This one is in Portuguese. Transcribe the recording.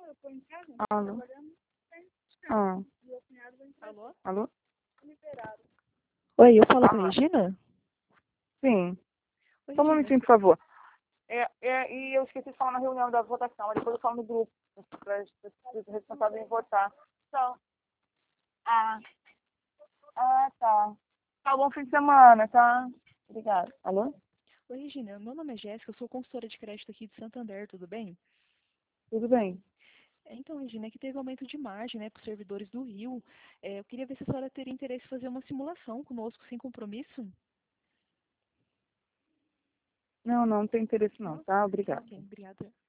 Alô? Ah, Alô? alô? Oi, eu falo com a Regina? Sim. Oi, Só um Regina. momentinho, por favor. E eu esqueci de falar na reunião da votação, mas depois eu falo no grupo, para os responsáveis em votar. Então, tá. Tá, bom fim de semana, tá? Obrigada. Alô? Oi, Regina. Meu nome é Jéssica, eu sou consultora de crédito aqui de Santander, tudo bem? Tudo bem? Então, Regina, é que teve aumento de margem, né, para os servidores do Rio. Eu queria ver se a senhora teria interesse em fazer uma simulação conosco, sem compromisso. Não tem interesse não, tá? Obrigada. Ok, obrigada.